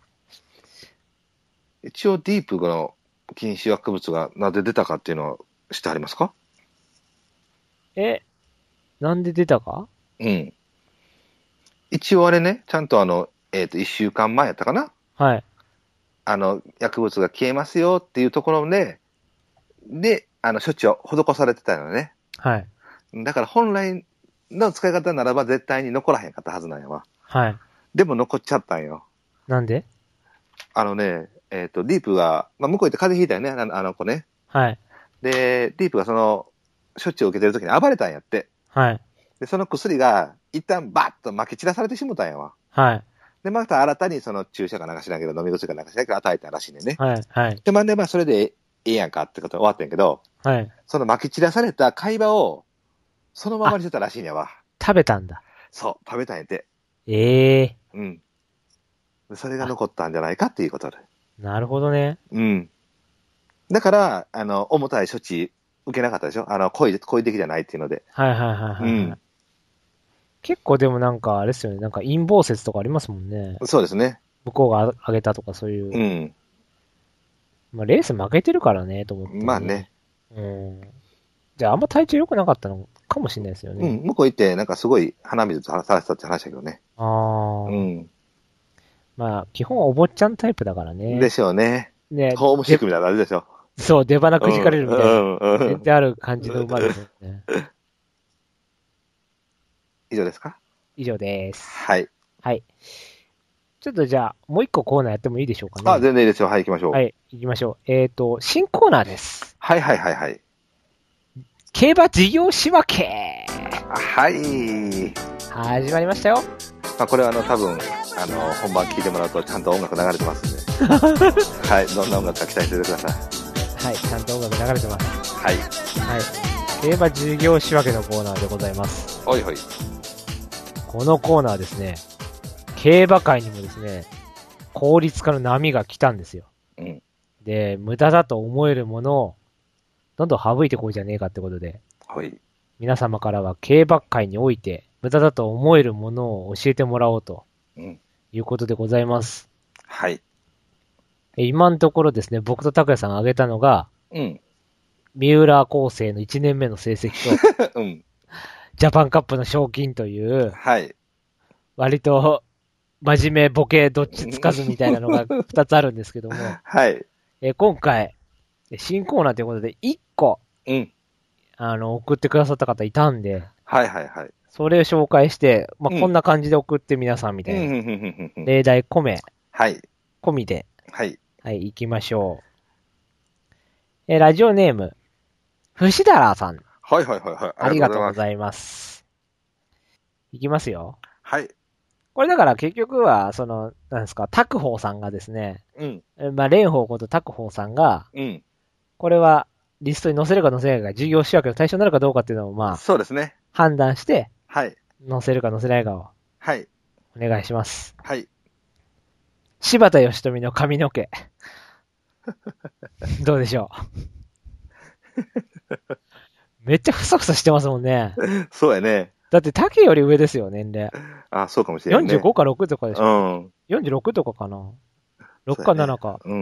一応ディープの禁止薬物がなぜ出たかっていうのは知ってありますか？
え、なんで出たか？
うん。一応あれね、ちゃんとあの、えっと、一週間前やったかな？
はい。
あの、薬物が消えますよっていうところで、で、あの、処置を施されてたよね。
はい。
だから本来の使い方ならば絶対に残らへんかったはずなんやわ。
はい。
でも残っちゃったんよ。
なんで？
あのね、えっ、と、ディープが、まあ、向こう行って風邪ひいたよね、あのあの子ね。
はい。
で、ディープがその、処置を受けてる時に暴れたんやって。
はい。
で、その薬が一旦バッと撒き散らされてしもたんやわ。
はい。
で、また新たにその注射かなんかしないけど、飲み薬かなんかしないけど与えたらしいねんね。
はい。はい。
で、まあね、まあそれでええやんかってことで終わってんけど、
はい。
その撒き散らされた会話をそのままにしてたらしいんやわ。
食べたんだ。
そう、食べたんやって。
ええ
うん。それが残ったんじゃないかっていうことで。
ー。なるほどね。
うん。だから、あの、重たい処置受けなかったでしょ？あの、故意、故意的じゃないっていうので。
はいはいはいはい、はい
うん。
結構でもなんか、あれですよね。なんか陰謀説とかありますもんね。
そうですね。
向こうがあげたとかそういう。
うん。
まあレース負けてるからね、と思って、
まあね。
うん。じゃああんま体調良くなかったのかもしれないですよね。
うん。向こう行って、なんかすごい鼻水さらされてたって話だけどね。
ああ。
うん。
まあ、基本お坊ちゃんタイプだからね。
でしょうね。
ね。
ホームシックみたいなのあるでしょ。
そう、出花くじかれるみたいな。
うんうんうん
全然ある感じの馬ですよね。
以上ですか？
以上です。
はい。
はい。ちょっとじゃあ、もう一個コーナーやってもいいでしょうかね。
あ、全然いいですよ。はい、行きましょう。
はい、行きましょう。えっ、と、新コーナーです。
はいはいはいはい。
競馬事業仕分け。
はい。
始まりましたよ。
まあ、これはあの、多分、あの、本番聞いてもらうとちゃんと音楽流れてますんで。はい。どんな音楽か期待しててください。
はい、ちゃんと音楽流れてます。
はい。
はい。競馬事業仕分けのコーナーでございます。
おいほい。
このコーナーですね、競馬界にもですね、効率化の波が来たんですよ。
うん。
で、無駄だと思えるものを、どんどん省いてこうじゃねえかってことで、
ほい。
皆様からは競馬界において、無駄だと思えるものを教えてもらおうと
うん。
いうことでございます。
はい。
え今のところですね、僕と拓也さんが挙げたのが、
うん。
三浦康生のいちねんめの成績と、
うん。
ジャパンカップの賞金という、
はい。
割と真面目ボケどっちつかずみたいなのがふたつあるんですけども、
はい。
え今回、新コーナーということでいっこ、
うん。
あの、送ってくださった方いたんで、
はいはいはい。
それを紹介して、まあ、
うん
こんな感じで送って皆さんみたいな、
うんうんうんうんうん。
例題込め、
はい。
込みで、
はい。
はい、行きましょう。えーラジオネーム、藤原さん、
はいはいはいはい。
ありがとうご
い
ざいます。いきますよ。
ます。はい。
これだから結局は、その、なんですか、拓宝さんがですね、
うん。
えまあ、蓮舫こと拓宝さんが、
うん。
これはリストに載せるか載せないか、事業仕分けの対象になるかどうかっていうのを、まあ、
そうですね。
判断して、
はい。
載せるか載せないかを
はい。
お願いします。
はい。
柴田義富の髪の毛。どうでしょう。めっちゃふさふさしてますもんね。
そうやね。
だって竹より上ですよ、年齢。
あ、そうかもしれない、ね。
よんじゅうごかろくとかでしょ。
うん。
よんじゅうろくとかかな。ろくかななか。
うん。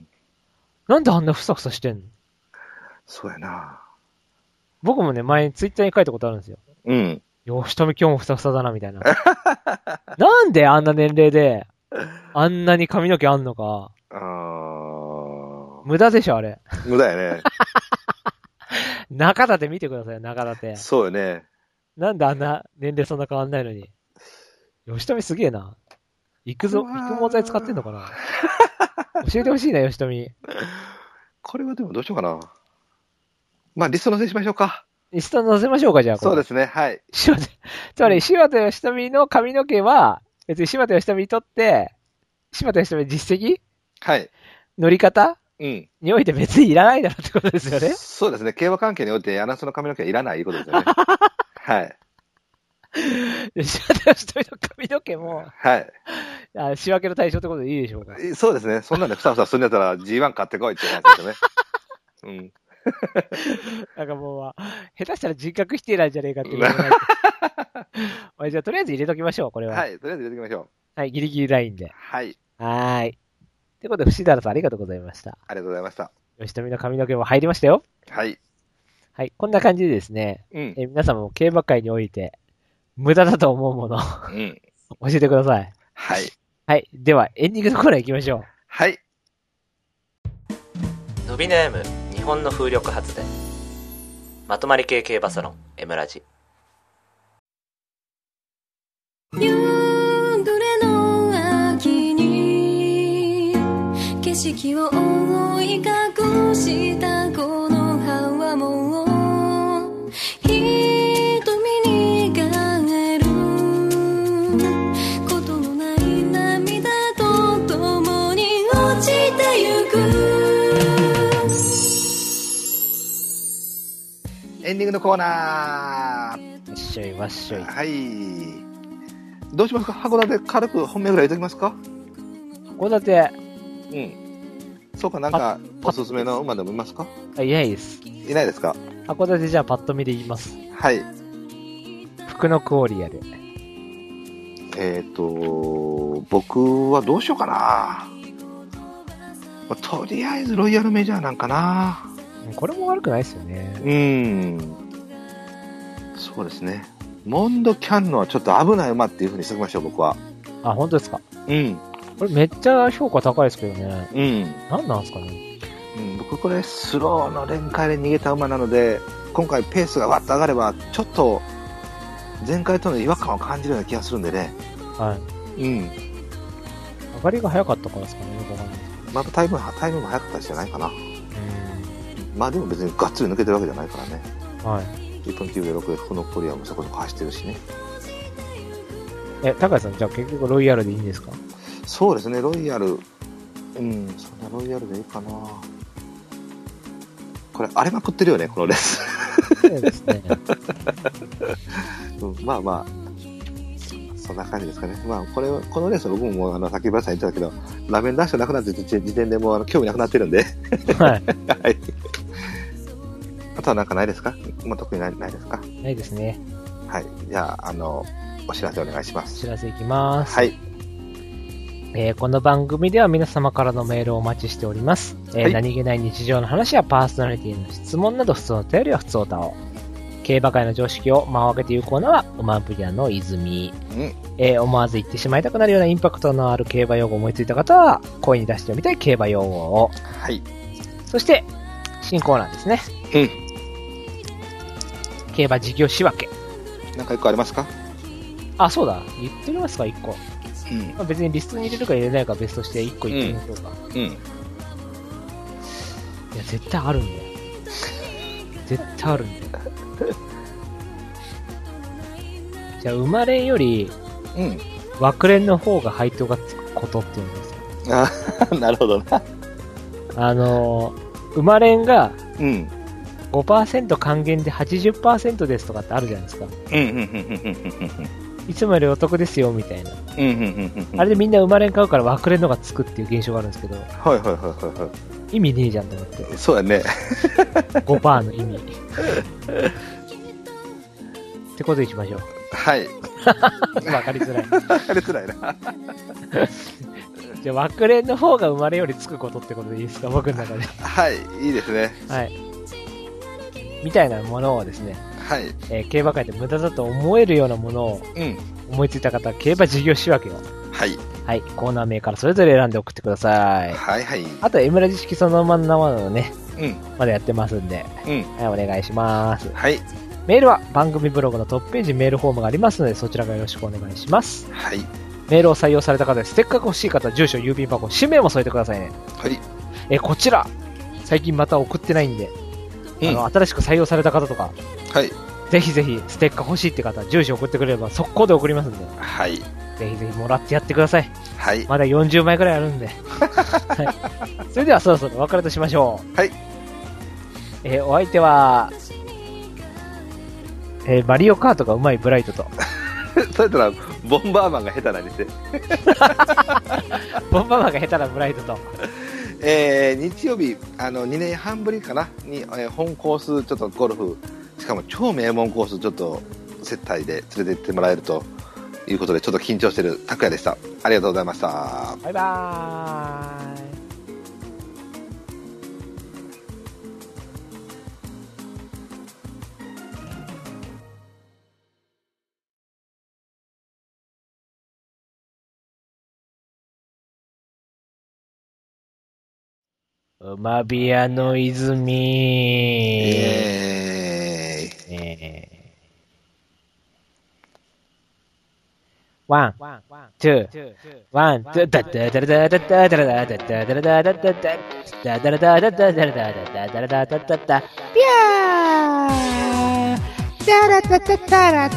なんであんなふさふさしてんの？
そうやな。
僕もね、前にツイッターに書いたことあるんですよ。
うん。
吉富今日もふさふさだな、みたいな。なんであんな年齢で、あんなに髪の毛あんのか。
あー
無駄でしょ、あれ。
無駄やね。
中立見てくださいよ、中立。
そうよね。
なんであんな年齢そんな変わんないのに。吉富すげえな。育ぞ、育毛剤使ってんのかな。教えてほしいな、吉富。
これはでもどうしようかな。まあ、リスト載せしましょうか。
リスト載せましょうか、じゃあ。
そうですね、はい。
柴田、つまり柴田義富の髪の毛は、別に柴田義富にとって、柴田義富の実績
はい。
乗り方
うん。
において別にいらないだろうってことですよね。
そうですね。競馬関係において、アナウンスの髪の毛はいらないいうことですよね。はい。
で柴田義富の髪の毛も、
はい。
あ仕分けの対象ってことでいいでしょうか。
いそうですね。そんなんでふさふさするんやったら ジーワン 買ってこいって話ですよね。うん。
なんかもう、下手したら人格否定なんじゃねえかっていうぐらい。まあじゃあ、とりあえず入れときましょう、これは。
はい。とりあえず入れておきましょう。
はい、ギリギリラインで。
はい。
はーい。ということで、藤原さんありがとうございました。
ありがとうございました。
吉富の髪の毛も入りましたよ。
はい。
はい、こんな感じでですね、
うん。
え皆様も競馬界において、無駄だと思うもの、
うん。
教えてください。
はい。
はい。では、エンディングのコーナー行きましょう。
はい。
伸び悩む日本の風力発電。まとまり系競馬サロン M ラジ。
夕暮れの秋に景色を覆い隠したこの葉はもう瞳に変えることのない涙と共に落ちてゆく。
エンディングのコーナー。
わっしょいわっしょい。
はい。どうしますか？函館軽く本命ぐらいいただきますか？
函館、
うん。そうか、なんか、おすすめの馬でもいますか？
あ、いないです。
いないですか？
函館じゃあパッと見で言います。
はい。
福のクオリアで。
えっ、ー、と、僕はどうしようかな。まあ、とりあえずロイヤルメジャーなんかな。
これも悪くないですよね。
うーん。そうですね。モンドキャンノはちょっと危ない馬っていう風にしておきましょう、僕は。
あ、本当ですか。
うん。
これめっちゃ評価高いですけどね。
うん。
何なんですかね。
うん、僕これスローの連回で逃げた馬なので、今回ペースがわっと上がれば、ちょっと前回との違和感を感じるような気がするんでね。
はい。
うん。
上がりが早かったからですかね、よくわかんない。
またタイム、タイムも早かったじゃないかな。
う
まあでも別にがっつり抜けてるわけじゃないからね。
ん。はい。
いっぷんきゅうびょうろくでこのコリアもそこそこ走ってるしね。
え、高橋さん、じゃあ結局ロイヤルでいいんですか？
そうですね、ロイヤル。うん、そんなロイヤルでいいかな。これ、荒れまくってるよね、このレース。
そうですね。
うん、まあまあ、そんな感じですかね。まあ、これは、このレースは僕ももう、あの、先ほどさん言ってたけど、ラメンダッシュなくなって時点でもう、あの、興味なくなってるんで。
はい。
はい。あとはなんかないですか？まあ、特にない、ないですか？
ないですね。
はい。じゃあ、あの、お知らせお願いしま
お
す。
知らせいきます。
はい。
えーこの番組では皆様からのメールをお待ちしております。えー
はい
何気ない日常の話やパーソナリティの質問など普通のお便りは普通歌を。競馬界の常識を間を空けて言うコーナーは、馬ブリアの泉。
うん。
えー思わず言ってしまいたくなるようなインパクトのある競馬用語を思いついた方は、声に出してみたい競馬用語を。
はい。
そして、新コーナーですね。
うん。
競馬事業仕分け。
なんか一個ありますか？
あ、そうだ。言ってみますか、いっこ。
うん。
まあ、別にリストに入れるか入れないか別としていっこ言ってみましょうか。
うん。
いや、絶対あるんだよ。絶対あるんだよ。じゃあ、生まれんより、
うん。
枠連の方が配当がつくことっていうんですよ。
あなるほどな。
あのー、生まれんが
うん。
ごパーセント還元ではちじゅっパーセントですとかってあるじゃないですか。
うん、うん、うん、うん、うん、
いつもよりお得ですよ、みたいな。
うん、うん、うん、うん。
あれでみんな生まれん買うから枠連のがつくっていう現象があるんですけど、
はい、はい、はい、はいは
意味ねえじゃんと思って。
い。そうやね。
ごパーセントの意味。ってことにしましょう。
はい。
わかりづらい。
あれつらいな。
じゃあ、枠連の方が生まれよりつくことってことでいいですか、僕の中で。
はい、いいですね。
はい。みたいなものをですね、
はい。
えー競馬界で無駄だと思えるようなものを
うん。
思いついた方は競馬事業仕分けを、
はい。
はい、コーナー名からそれぞれ選んで送ってください。
はいはい。
あと、エムラジ式そのままのね、
うん。
まだやってますんで、
うん。
はい、お願いします。
はい。
メールは番組ブログのトップページメールフォームがありますので、そちらからよろしくお願いします。
はい。
メールを採用された方でステッカーが欲しい方、住所、郵便箱、氏名も添えてくださいね。
はい。
えーこちら、最近また送ってないんで、
うん
あの、新しく採用された方とか、
はい。
ぜひぜひステッカー欲しいって方、住所送ってくれれば速攻で送りますんで、
はい。
ぜひぜひもらってやってください。
はい。
まだよんじゅうまいくらいあるんで。はい。それではそろそろお別れとしましょう。
はい。
えーお相手は、えーマリオカートがうまいブライトと、
それとら、ボンバーマンが下手なんですね。
ボンバーマンが下手なブライトと、
えー、日曜日、あの、にねんはんぶりかなに、えー本コース、ちょっとゴルフ、しかも超名門コース、ちょっと、接待で連れて行ってもらえるということで、ちょっと緊張してる拓也でした。ありがとうございました。
バイバーイ。馬ビアの泉。
イエーイ。
えーワン、ツー、ワン、ツー、ダッダダラダダダダラダダダダラダダダダダダダラダダダダラダダダラダダダダピャーダラダダダラ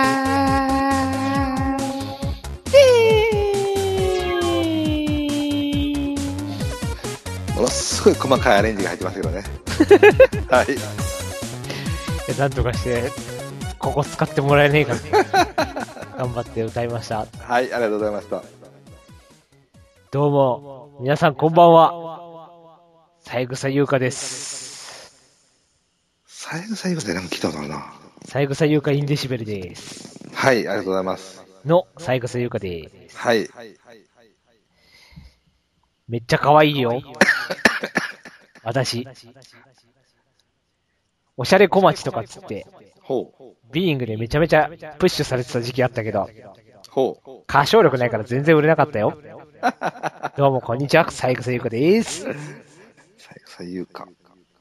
ダ
ものすごい細かいアレンジが入ってますけどね。はい。
なんとかしてここ使ってもらえねえか頑張って歌いました。
はい、ありがとうございました。
どうも皆さんこんばんは、三枝優香です。
最後最後でなんか聞いたことあるな。
三枝優香インデシベルです。
はい、ありがとうございます。
の三枝優香です。
はい。
めっちゃ可愛いよ。私。おしゃれ小町とかっつって、
ほう。
ビーイングでめちゃめちゃプッシュされてた時期あったけど、
ほう。
歌唱力ないから全然売れなかったよ。どうもこんにちは、三枝優香です。
最後最優香。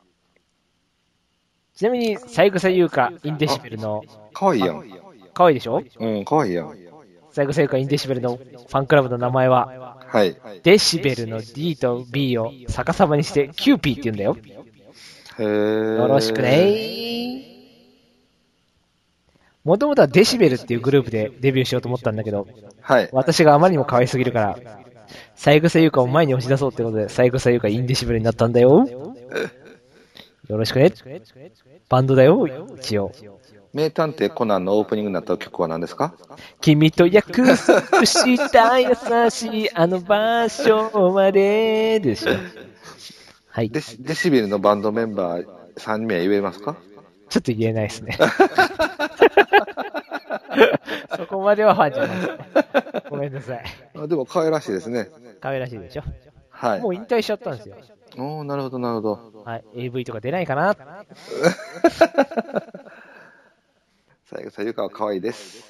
ちなみに、三枝優香インデシベルの、
かわいいやん。
可愛いでしょ？
うん、かわいいやん。
三枝優香インデシベルのファンクラブの名前は、
はい。
デシベルの D と B を逆さまにしてキューピーって言うんだよ。
へー。
よろしくねー。もともとはデシベルっていうグループでデビューしようと思ったんだけど、
はい。
私があまりにも可愛すぎるから、三枝優香を前に押し出そうってことで、三枝優香インデシベルになったんだよ。よろしくね。バンドだよ、一応。
名探偵コナンのオープニングになった曲は何ですか？
君と約束した優しいあの場所まででしょ。はい。
デシ、デシベルのバンドメンバーさんにん名言えますか？
ちょっと言えないですね。そこまではファンじゃないですね。ごめんなさい。
あでも可愛らしいですね。
可愛らしいでしょ。
はい。
もう引退しちゃったんですよ。
おー、なるほど、なるほど。
はい。エーブイ とか出ないかな。
三枝優香は可愛いです。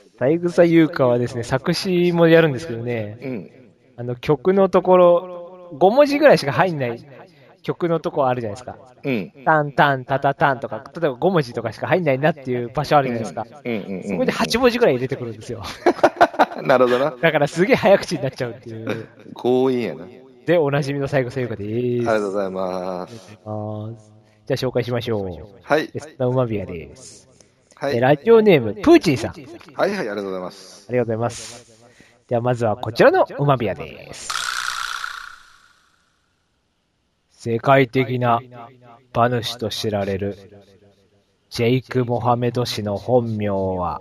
三枝優香はですね、作詞もやるんですけどね、
うん。
あの曲のところ、ごもじぐらいしか入んない曲のとこあるじゃないですか。
うん。
タンタンタタタンとか、例えばごもじとかしか入んないなっていう場所あるじゃないですか。
うんうんうん。
そこではちもじぐらい出てくるんですよ。
なるほどな。
だからすげえ早口になっちゃうっていう。
強引やな。
で、おなじみの三枝優香で
あ
ーす。
りがとうございます。
あーじゃあ紹介しましょう。
はい。
エスタウマビアです。
はい。
えラジオネーム、プーチンさん。あり
はいはい、ありがとうございます。
がとうございます。ではまずはこちらのウマビアです。世界的な馬主と知られるジェイク・モハメド氏の本名は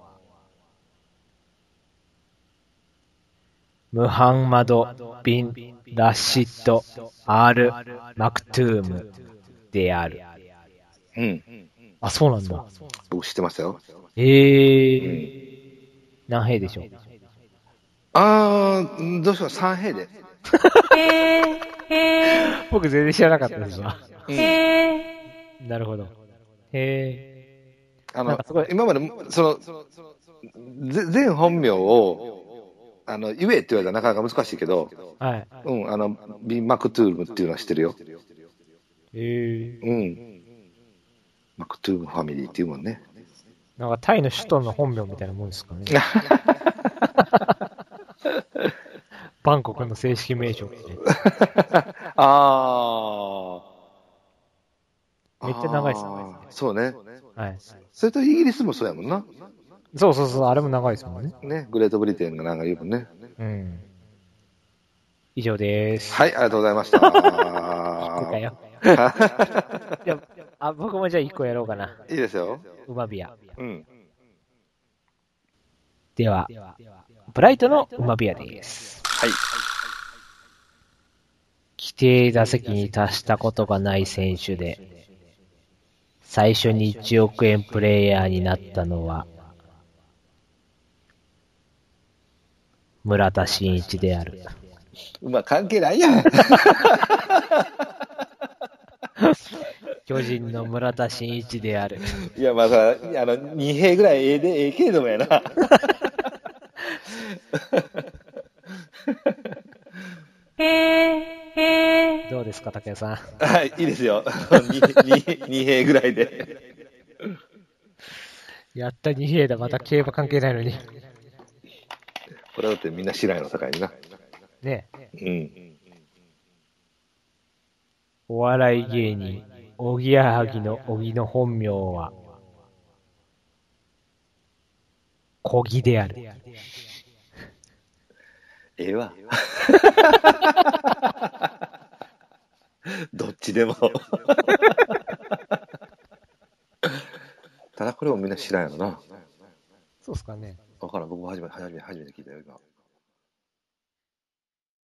ムハンマド・ビン・ラシッド・アール・マクトゥームである。
うん。
あ、そうなんだ。
僕知ってましたよ。
えー。何兵でしょう。
あー、どうしよう、さん兵で。
僕全然知らなかったですわ。
うん。
なるほど。へ
あの
なんかすごい、
今まで、その、ぜ全本名を、あの、言えって言われたらなかなか難しいけど、
はい。
うん、あの、ビン・マクトゥームっていうのは知ってるよ。
えー、
うん。マクトゥームファミリーっていうもんね。
なんかタイの首都の本名みたいなもんですかね。バンコクの正式名称って。
ああ。
めっちゃ長いですね。
そうね。
はい。
それとイギリスもそうやもんな。
そうそうそう、あれも長いですもんね。
ね。グレートブリテンがなんか言うもんね。
うん。以上でーす。
はい、ありがとうございました。
一個かよ。いやあ、僕もじゃあ一個やろうかな。
いいですよ。
ウマビア。
うん。
では、ブライトのウマビアです。
はい。
規定打席に達したことがない選手で、最初にいちおくえんプレイヤーになったのは、村田真一である。
まあ、関係ないやん。
巨人の村田真一である。
いや、まあさ、あの、に兵ぐらいええで、ええけれどもやな。
どうですか、竹谷さん。
はい、いいですよ。に兵ぐらいで。
やったに兵だ、また競馬関係ないのに。
これだってみんな知らんやろ、高いな。
ね
うん。
お笑い芸人、おぎやはぎのおぎの本名は、小木である。
ええわ。どっちでも。ただこれもみんな知らんやろな。
そうっすかね。
わからん、僕も初めて、初めて、初めて聞いたよ、今。